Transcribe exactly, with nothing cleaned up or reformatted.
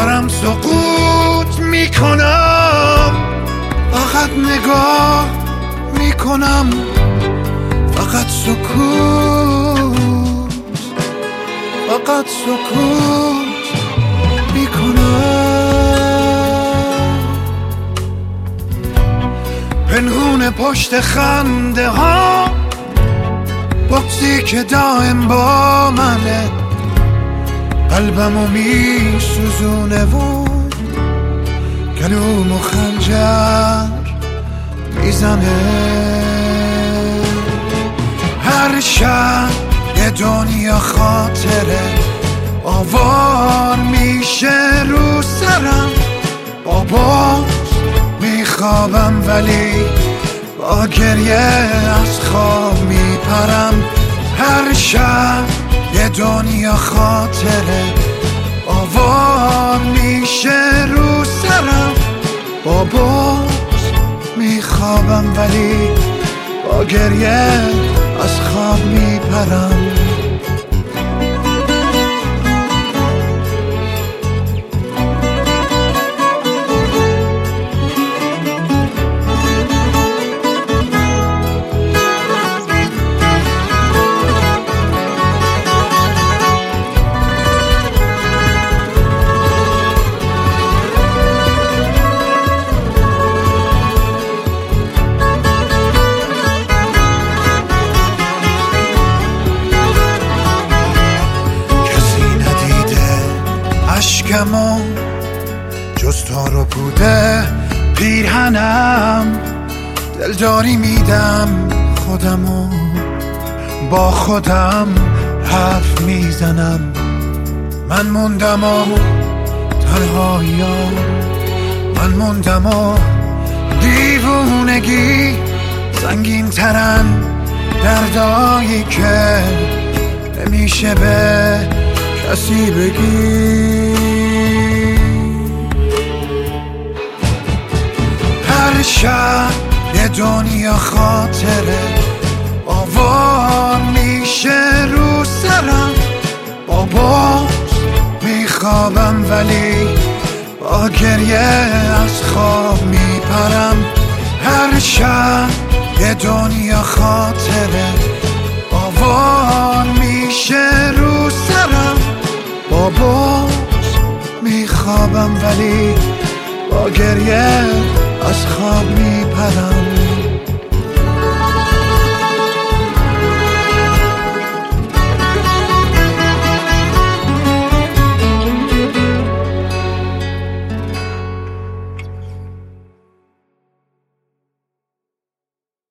دارم سقوط میکنم، فقط نگاه میکنم، فقط سکوت، فقط سکوت میکنم. پنهون پشت خنده ها بغضی که دائم با منه، قلبمو میسوزونه و گلومو خنجر میزنه. هر شب یه دنیا خاطره آوار میشه رو سرم، بابا میخوابم ولی با گریه از خواب میپرم. هر شب یه دنیا خاطره آوار میشه رو سرم، بابا میخوابم ولی با گریه از خواب میپرم. اشکمو جز تارو بوده پیرهنم، دلداری میدم خودمو با خودم حرف میزنم. من موندم و تنهاییم، من موندم و دیوونگی سنگین ترن دردایی که نمیشه به کسی بگی. هر شب یه دنیا خاطره آوار میشه رو سرم، بابا میخوابم ولی با گریه از خواب میپرم. هر شب یه دنیا خاطره آوار میشه رو سرم، بابا میخوابم ولی با گریه از خواب میپرم.